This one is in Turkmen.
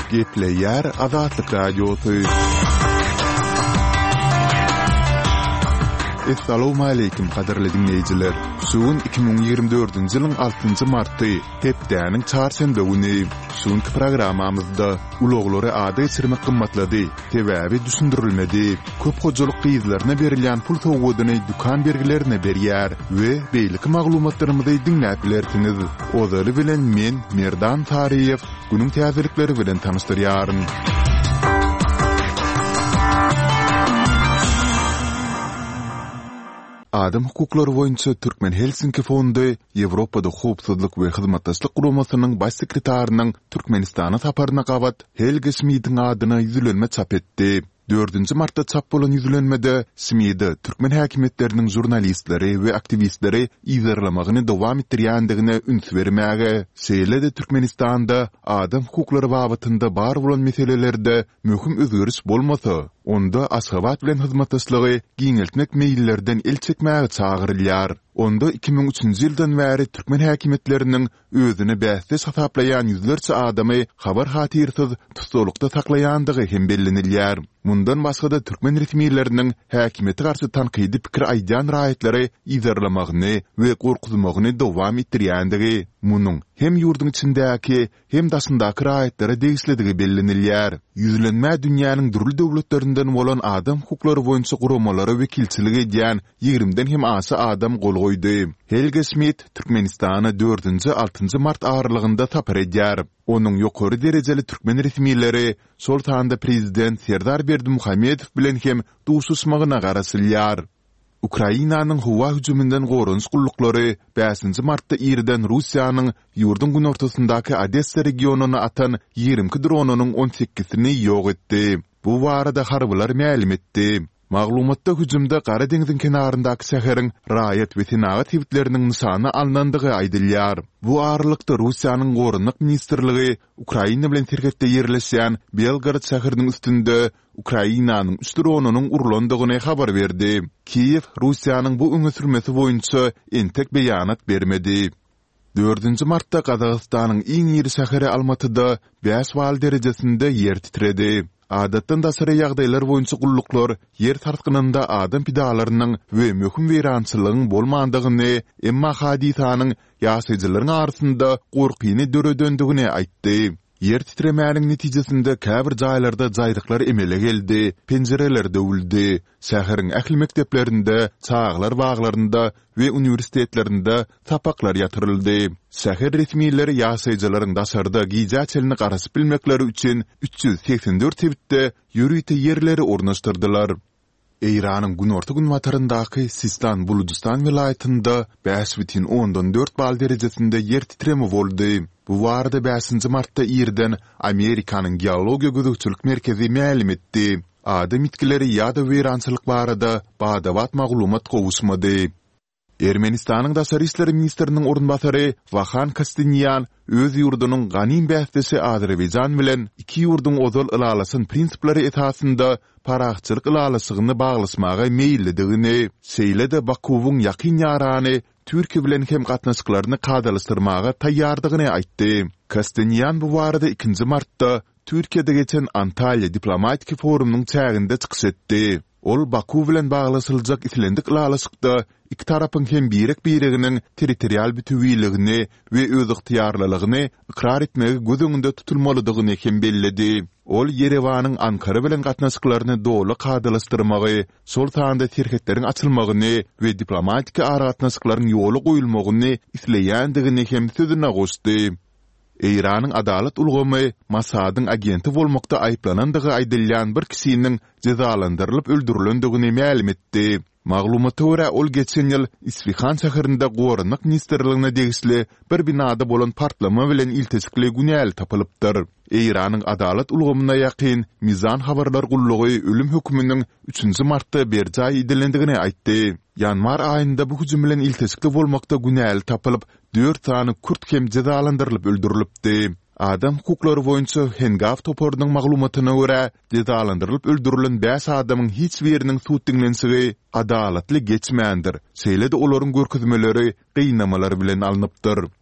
Gepleyer Azatlyk Radiosu. Assalamu alaykum qadarly dinleyijiler. Şuun 2024-nji ýylyň 6-njy marty, hepdäniň çarşamba güni şuňky programamyzda uloglary ady içirmek gymmatlady, sebäbi düşündirilmedi. Köp hojalyk gyzlaryna berilýän pul towadyny dukan bergilerine berýär we beýlik maglumatlarymyzy dinläp bilersiňiz. Ozary bilen men Merdan Tariýew günüň täzelikleri bilen tanışdyrýaryn. Adam hukuklary boýunça Türkmen Helsinki fondy Ýewropada howpsuzlyk we hyzmatdaşlyk guramasynyň baş sekretarinyň Türkmenistana saparyna gabat Helge Schmidtiň adyna ýüzülenme çap etdi. 4-nji martda çap bolan ýüzülenmede Schmidti Türkmen häkimetleriniň jurnalistleri we aktivistleri ýerlamagyny dowam etdirýändigine üns bermäge, şeýle-de Türkmenistanda adam hukuklary babatynda bar bolan meselelerde möhüm özgörüş bolmasa, onda Aşgabat bilen hyzmatdaşlygy giňeltmek meýillerden el çekmäge çagyrylýar. Onda 2003-nji ýyldan bäri Türkmen häkimetleriniň özüni bäsde sapaplayan ýüzlerçe adamy habar hatirsiz tutulukda saklaýandygy hem bellenilýär. Mundan başga da Türkmen resmiýetleriniň häkimeti garşy tanqidi pikir aýdan raýatlary ýerlamagyny we gorkuzmagyny dowam etdirýändigi, munyň hem ýurdun içindäki hem daşyndaky raýatlary degisledigi bellenilýär. Ýüzlenmä dünýäniň durly döwletlerinden bolan adam hukuklary boýunça guramalary wekilçilik edýän 20-den hem aşy adam gol goýdy. Helge Schmidt Türkmenistana 4-nji 6-njy mart aralygynda tapar edýär. Onuň ýokary derejeli Türkmen resmiýetleri şol tanda prezident Serdar Berdimuhammedow bilen hem duşuşmagyna garasylýar. Ukrainanyň howa hüjümünden gorunç gullukları 5-nji martda ýerden Russiýanyň ýurdun gün ortasyndaky Odessa regionuny atan 20 dronunyň 18-sini ýok etdi. Bu barada harbylar ma'lum etdi. Maglumatda hüjümde Gara deňziň kenaryndaky şäheriň raýat we senagat hewitleriniň nysany alnandygy aýdylýar. Bu aralykda Russiýanyň gorunlyk ministrligi Ukraina bilen serhetde ýerleşýän Belgrad şäheriniň üstünde Ukrainanyň 3 dronunyň urulandygyny habar berdi. Kiýew Russiýanyň bu öňe sürmesi boýunça entek beýanat bermedi. 4-nji martda Gazagystanyň iň ýeri şäheri Almatyda 5 bal derejesinde ýer titredi. Adatdan daşary ýagdaýlar boýunça gulluklar ýer tartgynynda adam pidalarynyň we möhüm weýrançylygyň bolmandygyny, emma hadisanyň ýaşaýjylaryň arasynda gorkyny döredöndigini aýtdy. Yer titremäniň netijesinde käbir jaýlarda jaýdyklar emele geldi, penjereler döwüldi. Şäheriň ähli mekdeplerinde, çağlar baglarynda we uniwersitetlerinde tapaklar ýatyryldy. Şäher resmiýetleri ýaşaýjylaryň daşarda giýja çelini garaşyp bilmekleri üçin 384 hewitde ýürüýte ýerleri ornaşdyrdylar. Eýranyň günorta gün wataryndaky Sistan Buludistan vilayatynda 5,4 bal derejesinde yer titremi boldy. Bu barada 5-nji martda ýerden Amerikanyň geologiýa gözükçülük merkezi ma'lum etdi. Adam itkileri ýa-da weýrançylyk barada badabat maglumat gowuşmady. Ermenistanyň daşary işleri ministriniň orunbasary Vahan Kastinyan öz ýurdunyň ganym bästesi Azerbaýjan bilen iki ýurdun ozal ılalasyn prinsiplary esasynda paraçylyk ılalasygyny baglasmaga meýilligini, şeýle-de Bakuwyň ýakyn ýarany Türkiýe bilen hem gatnaşyklaryny kadalystyrmaga taýýardygyny aýtdy. Kastinyan bu barada 2-nji martda Türkiýede geçen Antalya diplomatik forumynyň çäginde çykyş etdi. Ol Baku bilen baglasyljak islendik ılalasykda iki tarapyň hem birek-bireginiň territorial bütünligini we öz ygtyýarlylygyny ikrar etmegi göz öňünde tutulmalydygyny hem belledi. Ol Yerewanyň Ankara bilen gatnaşyklaryny dowla kadalystyrmagy, şol taýda serhetleriň açylmagyny we diplomatik aragatnaşyklaryň ýoly goýulmagyny isleýändigini hem sözüne goşdy. Eýranyň adalet ulgamy Mosaddyň agenti bolmakda aýplanandygy aýdylýan bir kisiniň cezalandyrylyp öldürilendigini ma'lum etdi. Maglumata görä ol geçen ýyl Isfahan şäherinde gorunlyk ministrligine degisli bir binada bolan partlama bilen iltisikli günäl tapylypdyr. Eýranyň adalet ulgamyna ýakyn Mizan habarlar gullugy ölüm hökmüniň 3-nji martda berjaý edilendigini aýtdy. Ýanwar aýynda bu hüjüm bilen iltisikli bolmakda günäl tapylyp 4 tany kurt hem cezalandyrylyp öldürilipdi. Adam hukuklary boýunça Hengaf toporunyň maglumatyna görä, cezalandyrylyp öldürilen 5 adamyň hiç biriniň suwtdiňlensigi adalatly geçmändir. Şeýle-de olaryň görkezmeleri gynamalar bilen alınıpdyr.